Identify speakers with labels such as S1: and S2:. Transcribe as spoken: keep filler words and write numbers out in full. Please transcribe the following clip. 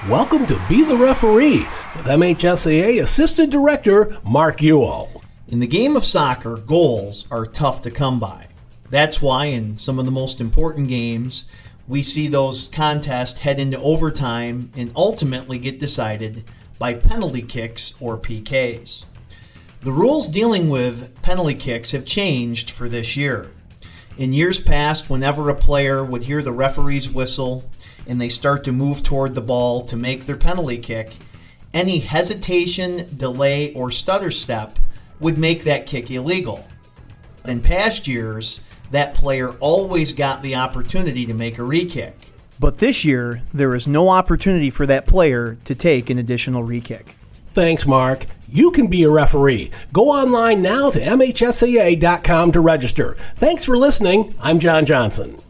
S1: Welcome to Be the Referee with M H S A A Assistant Director Mark Ewell.
S2: In the game of soccer, goals are tough to come by. That's why in some of the most important games, we see those contests head into overtime and ultimately get decided by penalty kicks or P Ks. The rules dealing with penalty kicks have changed for this year. In years past, whenever a player would hear the referee's whistle and they start to move toward the ball to make their penalty kick, any hesitation, delay, or stutter step would make that kick illegal. In past years, that player always got the opportunity to make a re-kick.
S3: But this year, there is no opportunity for that player to take an additional re-kick.
S1: Thanks, Mark. You can be a referee. Go online now to M H S A A dot com to register. Thanks for listening. I'm John Johnson.